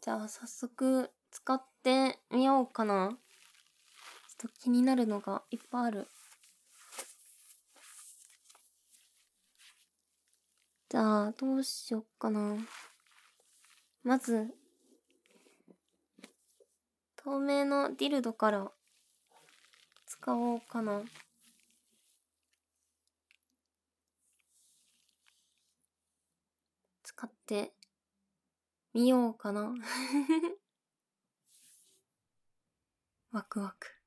じゃあ早速使ってみようかな。ちょっと気になるのがいっぱいある。じゃあどうしよっかな。まず透明のディルドから使おうかな。使ってみようかな。ワクワク。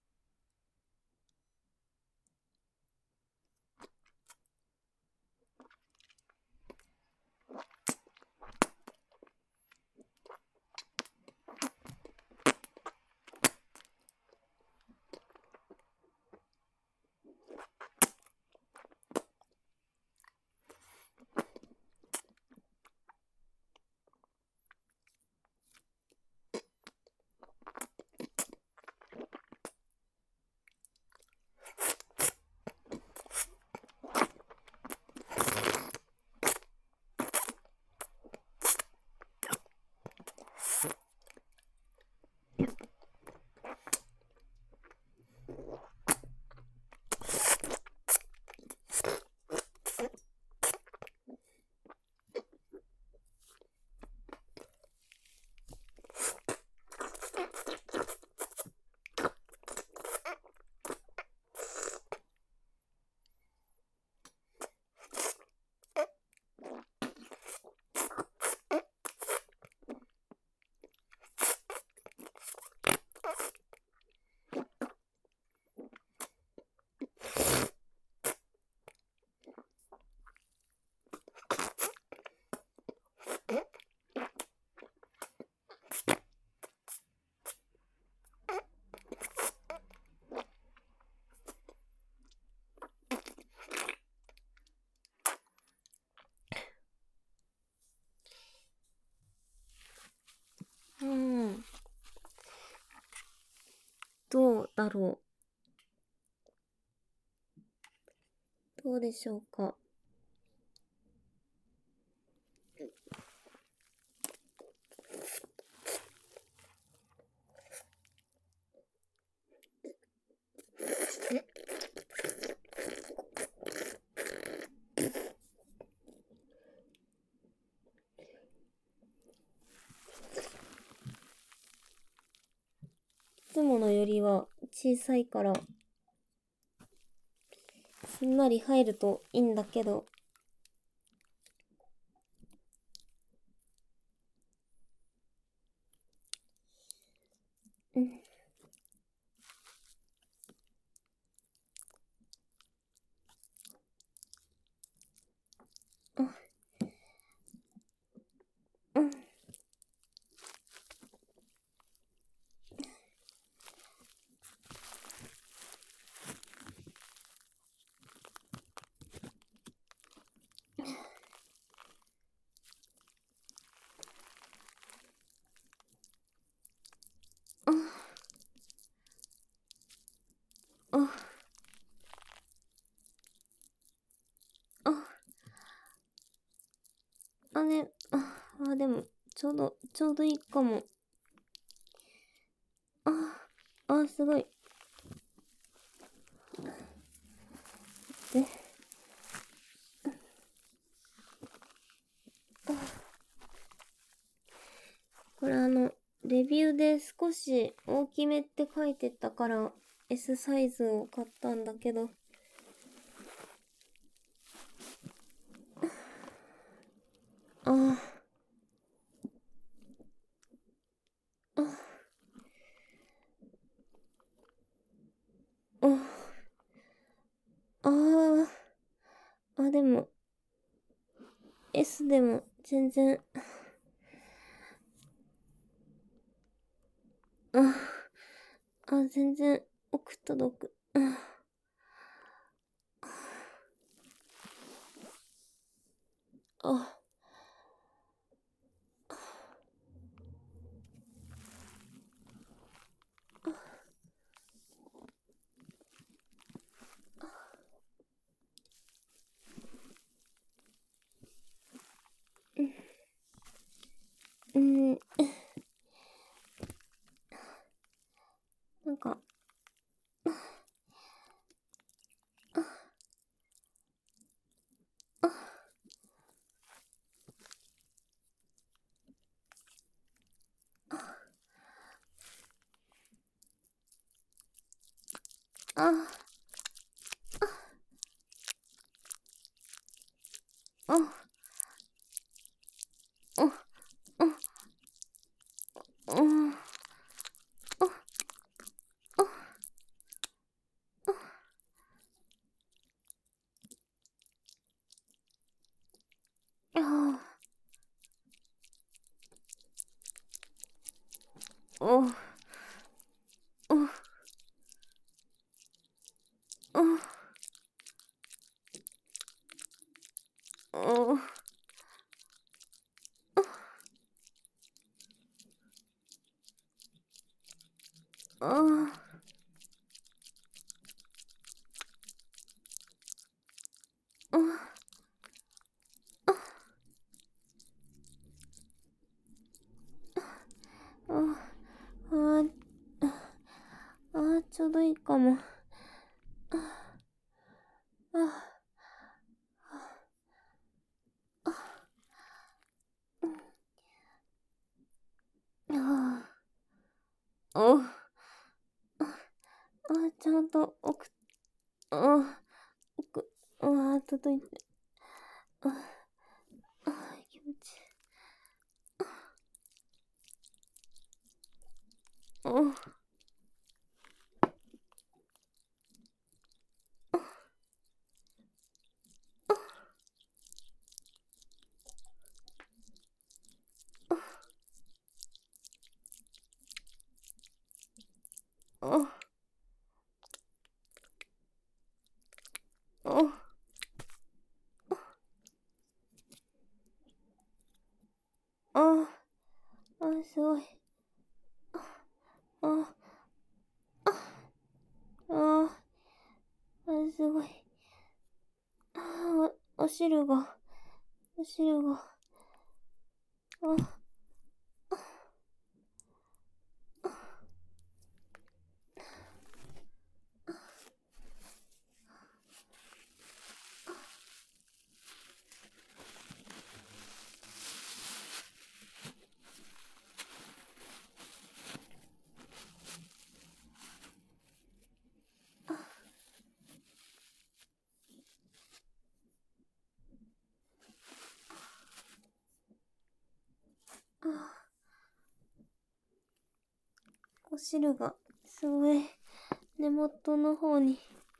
どうだろう。どうでしょうか。いつものよりは小さいからすんなり入るといいんだけど、でもちょうどいいかも。すごい。で、これレビューで少し大きめって書いてたから S サイズを買ったんだけど、でも S でも全然全然奥届く。 なんか、あ、あ、うん、あ、お、お、お、お、あ、あ、ちょうどいいかも。あ、あ、お、ちゃんとあ、届いて。あ、気持ちいい。あ、あ、あ、あ、すごい。あ、あ、すごい。お汁が、お汁が、あ、お汁が、すごい、根元の方に。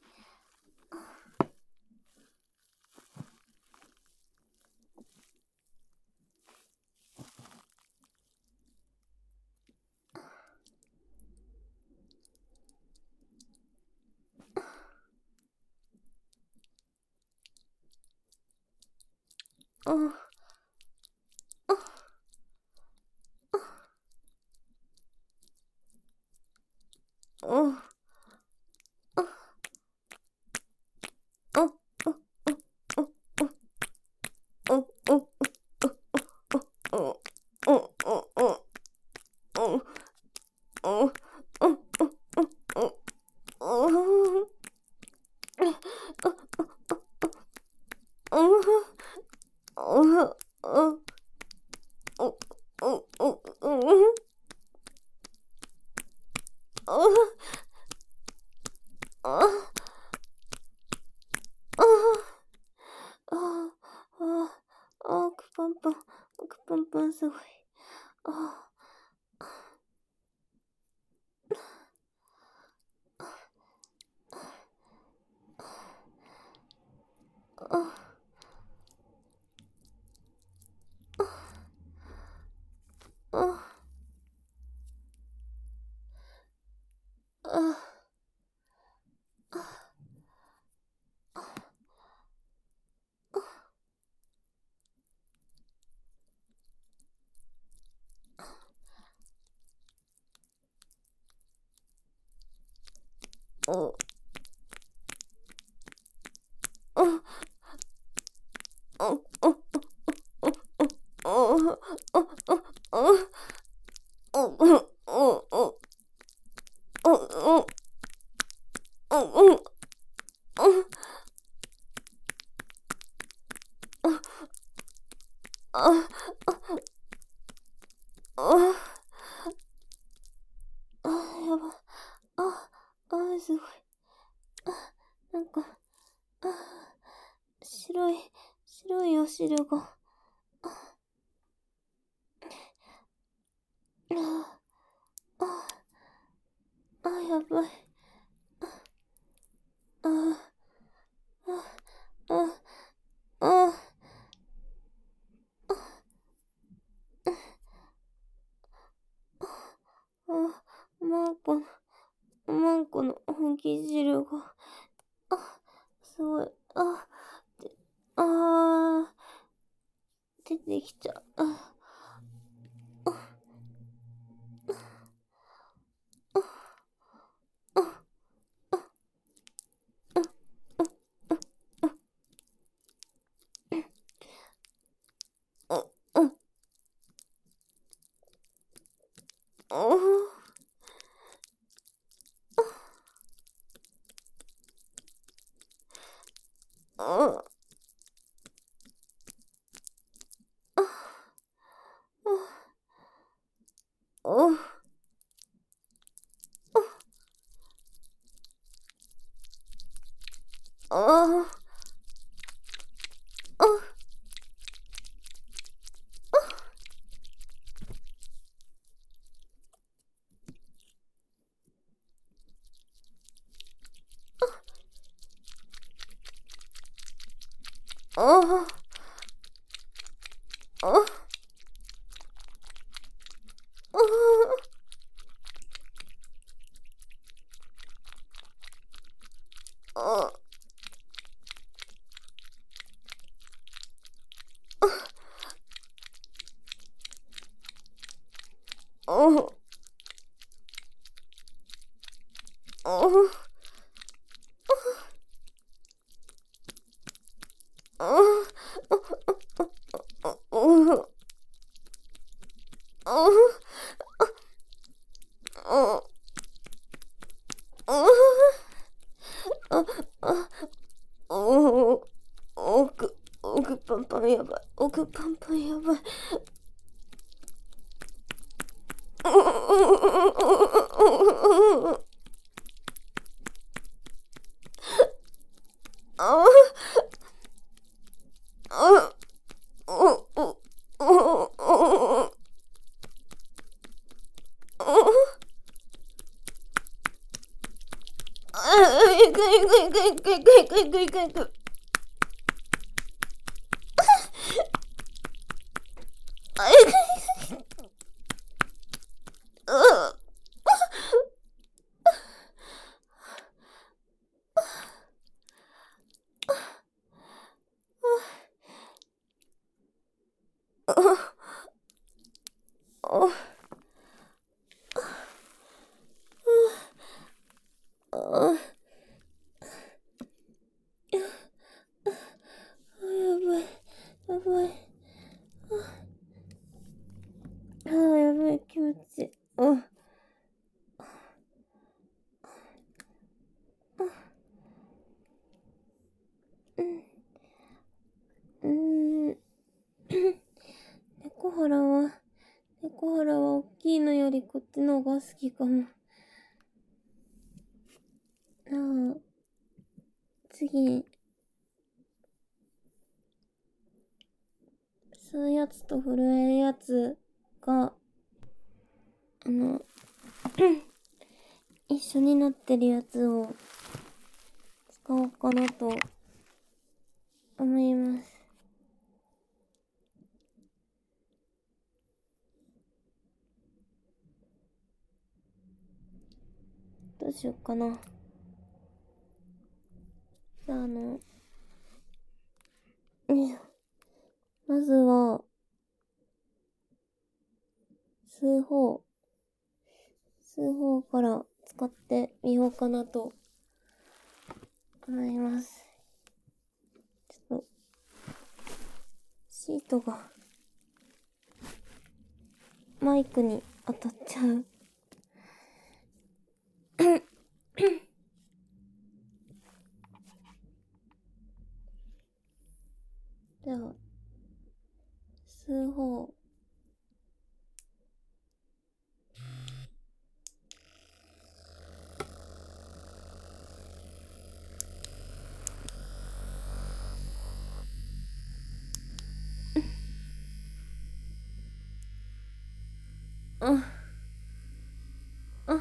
あ、あ、あ、奥パンパン、奥パンパンすごい。あ、あ、あ、あ、お、あ、あ、あ、あ、あ、あ、あ、 ああ、やば。すごい。なんか、あ、白いお汁が。あ、あ、やばい。あ、あ、あ、マンコの本気汁が。すごい。で、出てきちゃう。あ、あ、あ、あ、あ、あ、あ、奥パンパンやばい。奥パンパンやばい。行く行く行く行く行く行く行く行く行く。行く。やばい。やばい、気持ちいい。うん。猫原は大きいのよりこっちの方が好きかも。次、吸うやつと震えるやつが、一緒になってるやつを使おうかなと思います。どうしようかな。じゃあまずは、吸う方から使ってみようかなと思います。ちょっと、シートが、マイクに当たっちゃう。じゃあ、吸う方。 あ、あ、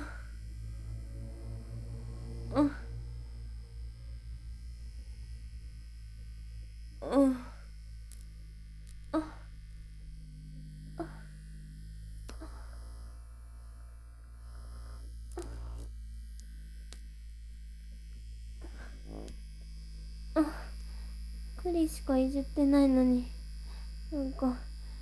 あ、あ、あ、栗しかいじってないのに、なんか、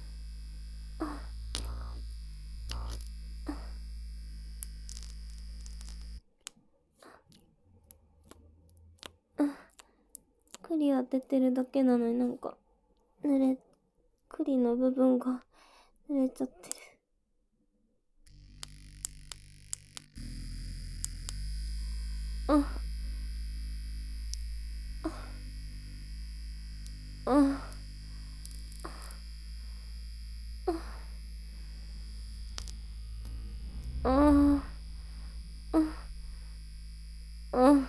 栗当ててるだけなのになんか、栗の部分が濡れちゃってる。あ、あ、あ、あ、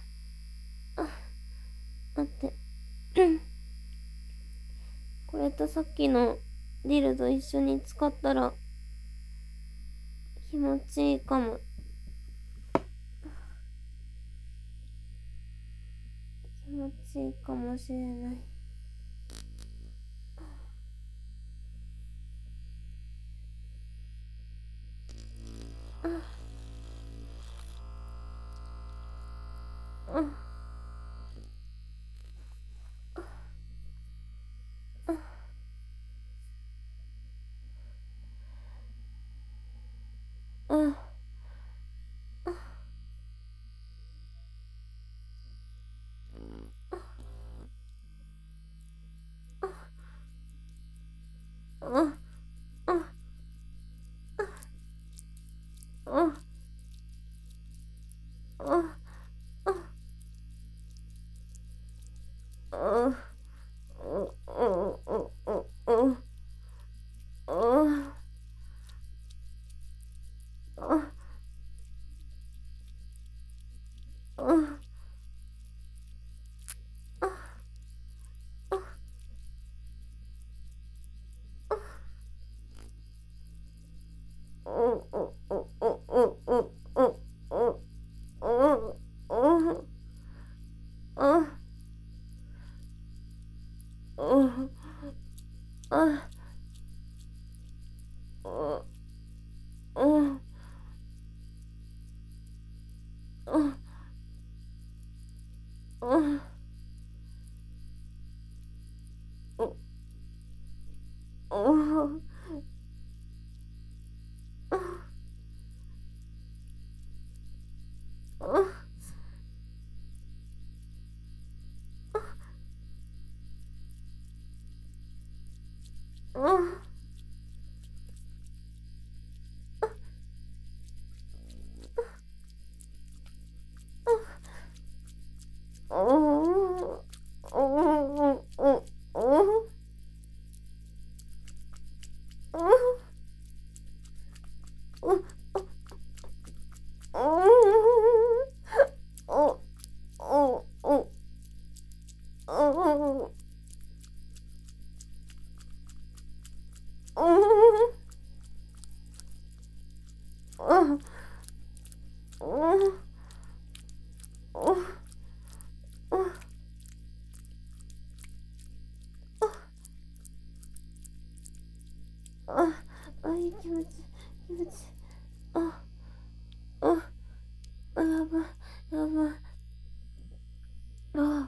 待って。これとさっきのディルド一緒に使ったら気持ちいいかも。気持ちいいかもしれない。あ、あ、あ、あ、あ、あ、いい気持ち、気持ち。あ、やばい、やばい。あ、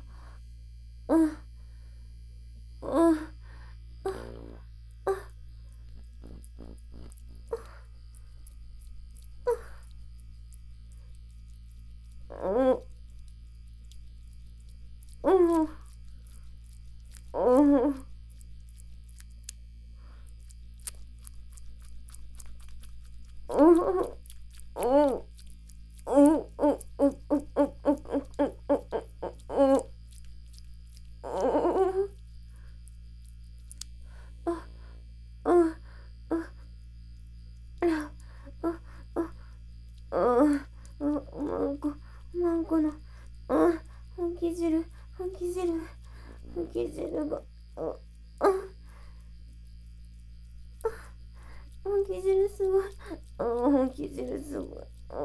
マンコの、本気汁、本気汁、本気汁が、本気汁すごい。生地すごい。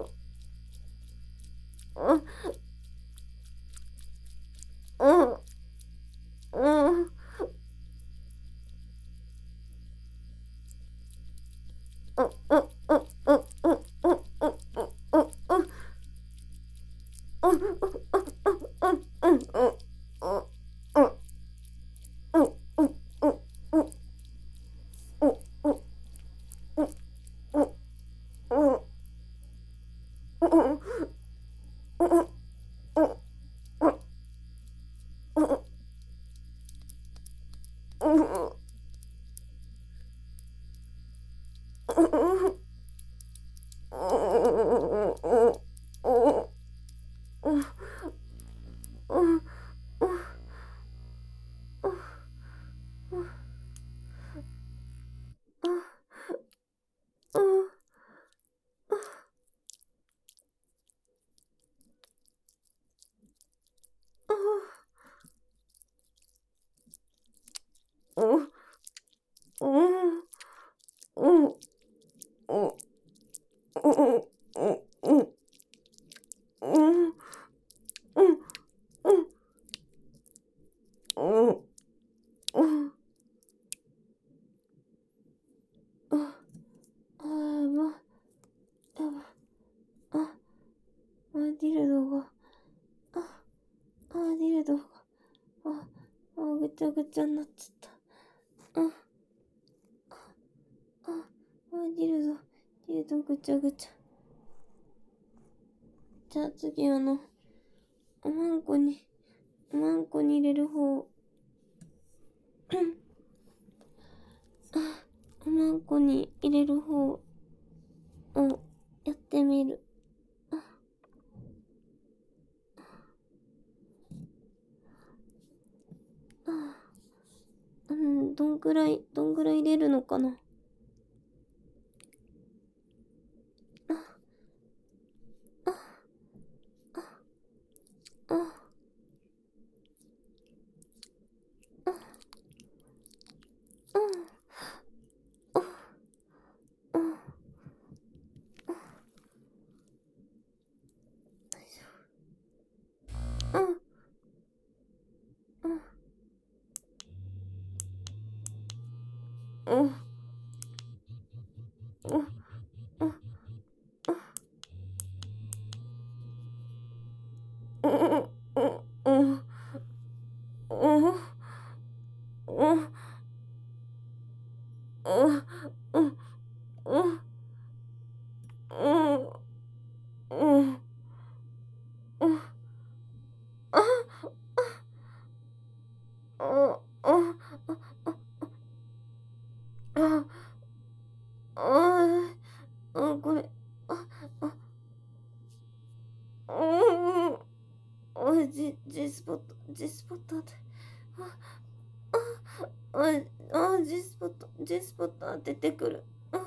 ディルドが、ディルドが、ぐちゃぐちゃになっちゃった。ディルドぐちゃぐちゃ。じゃあ次おまんこに入れる方。おまんこに入れる方をやってみる。どんぐらい入れるのかな。これ、G スポットで、G スポット当ててくる。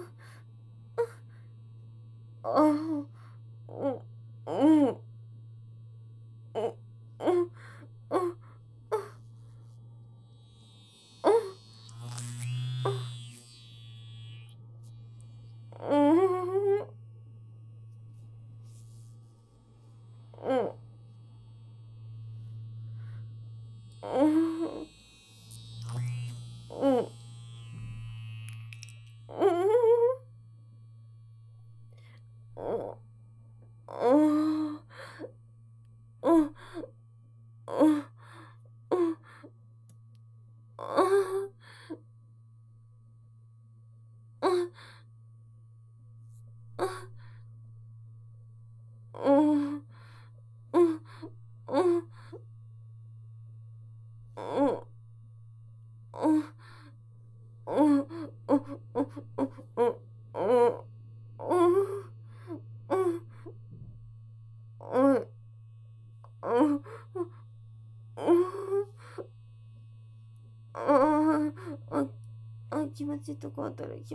気持ちいいとこ当たる。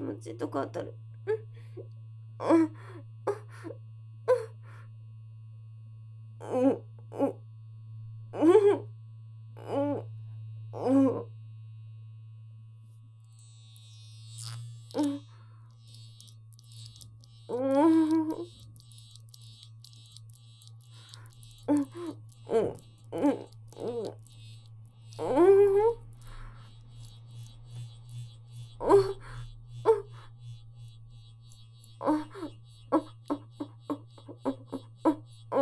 うん。うん。うん。うん。うん。うん。うん。うん。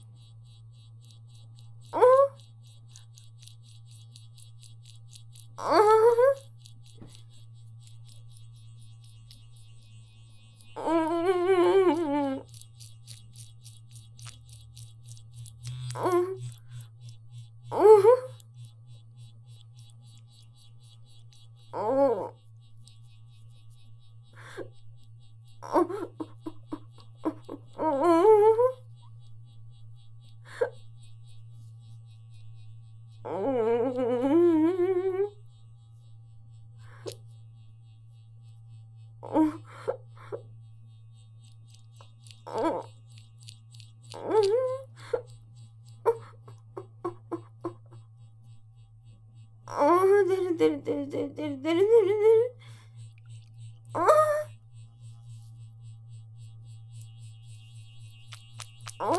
出る出る出る出る出る出る出る出る。ああ。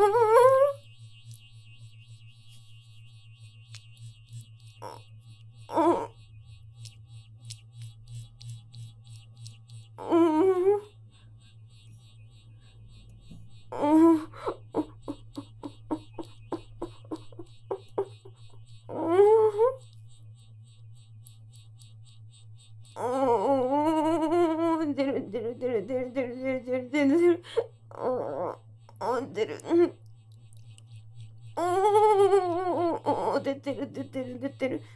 出る出る出る出る出る出る出る出る出る。出る。出てる出てる出てる。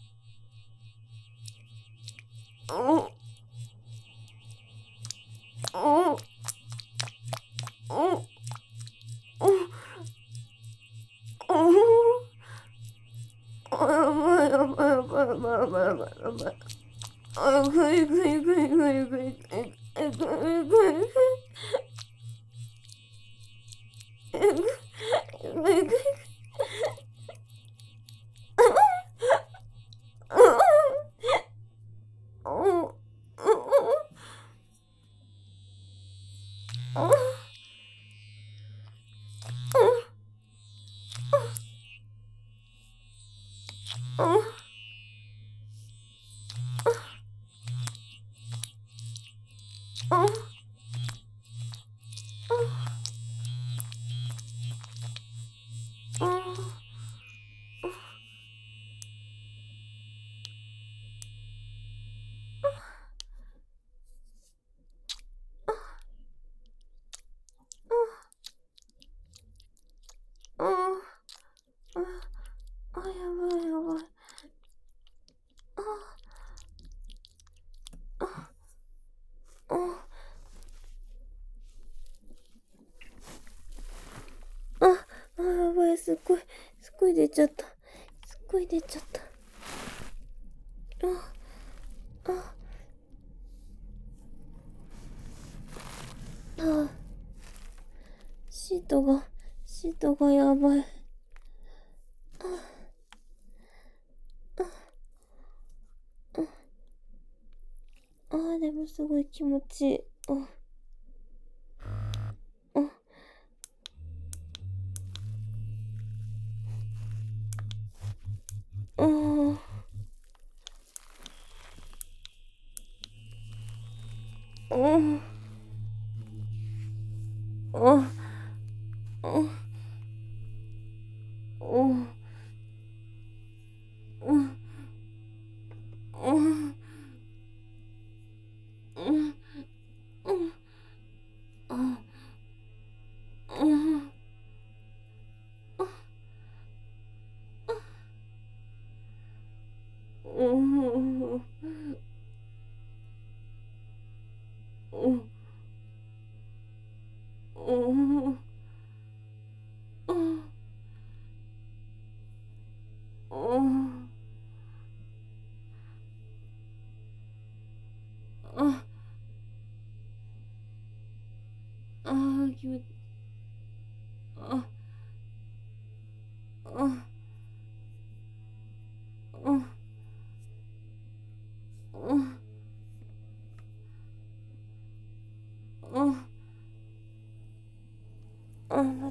やばいやばい。やばい、すっごい出ちゃった。すっごい出ちゃった。あ、シートがやばい。でもすごい気持ちいい。うん。うん。うん。うん。うん。うん。うん。うん。うん。うん。うん。うん。うん。うん。気持ち、あ、あ、うん。うん。 待って。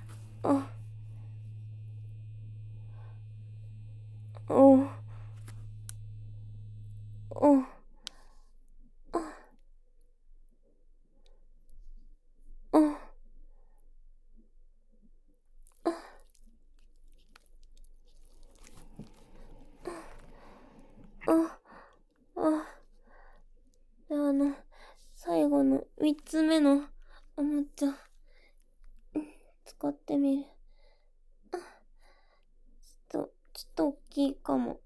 じゃあ最後の3つ目のおもちゃ、使ってみる。ちょっと大きいかも。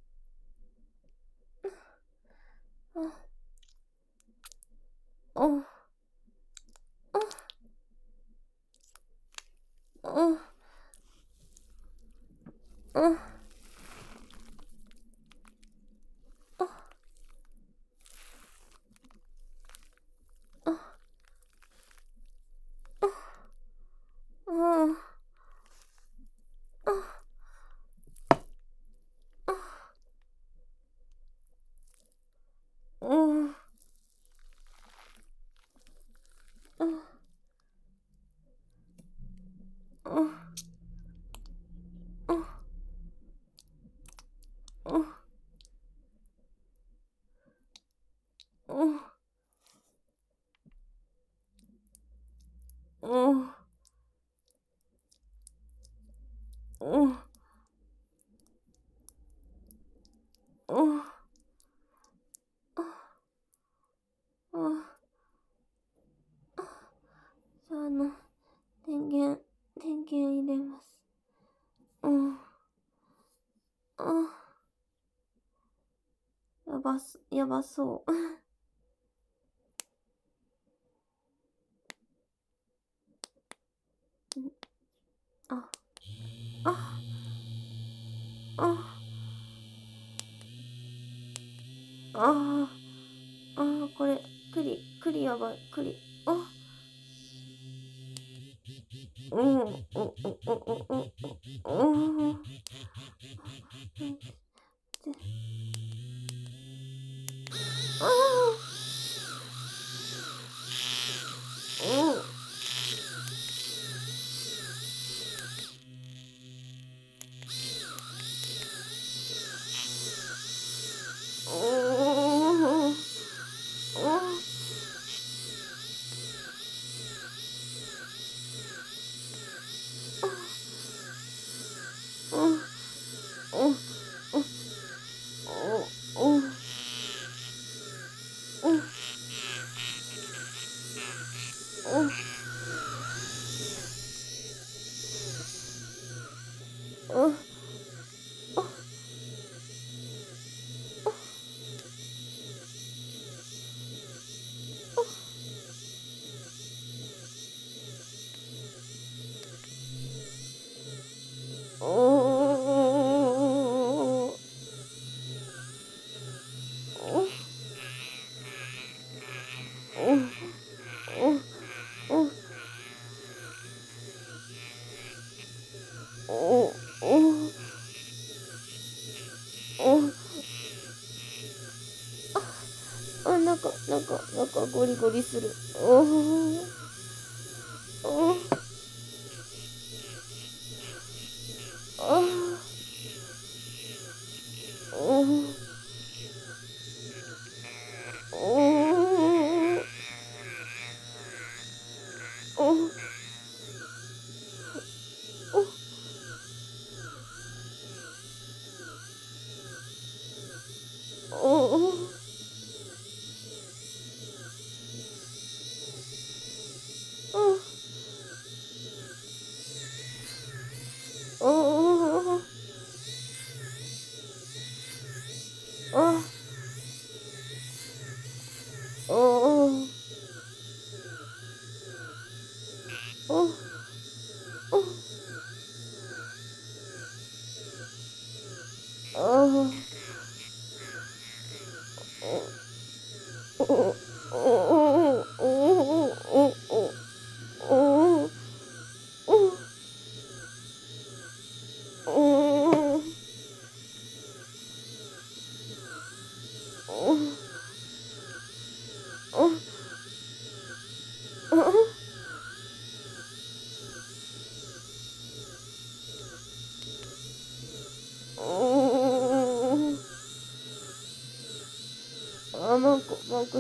じゃあ電源入れます。やばそう。これ、栗やばい、栗。なんかゴリゴリする。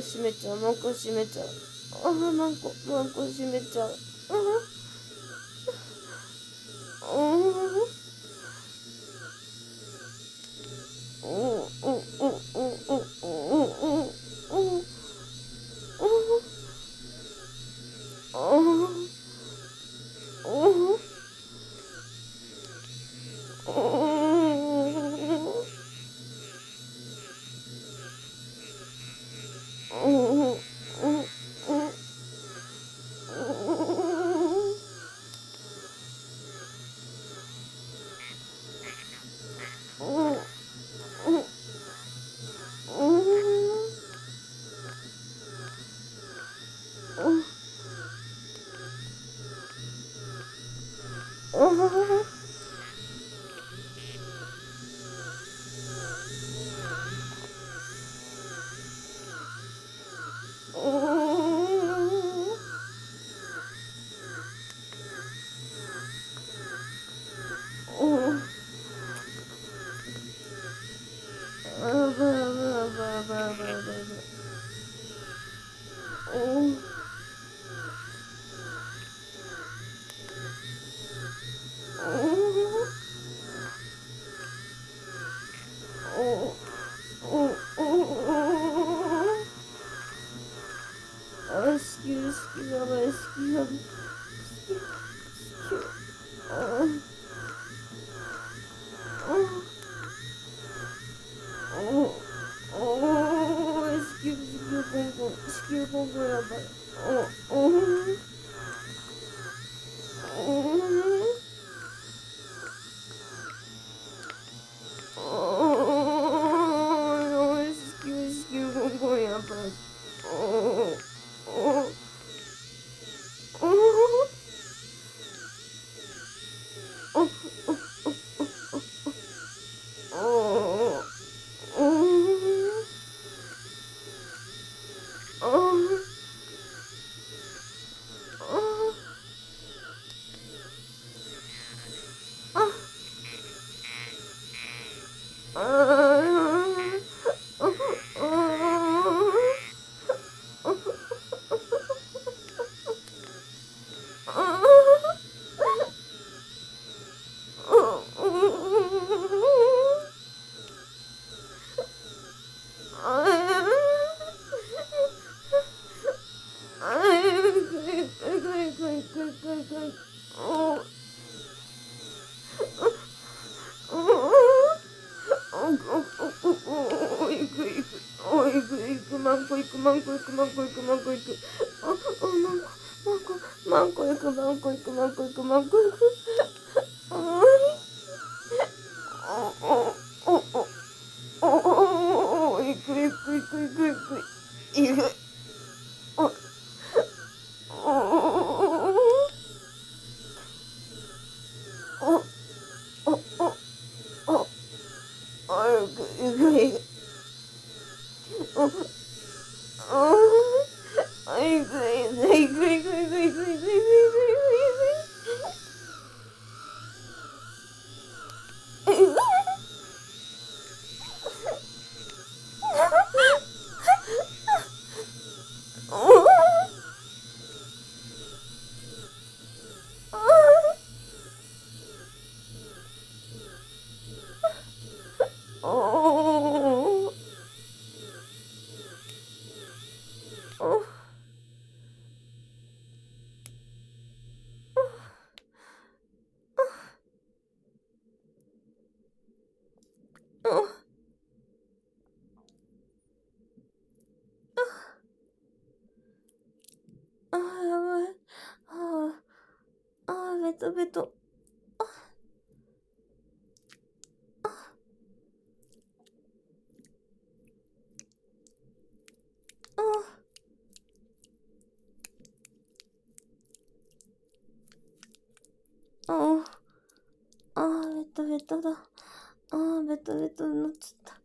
閉めちゃう。マンコ閉めちゃう。マンコ閉めちゃう。ベトベト。ベトベトだ。ベトベトになっちゃった。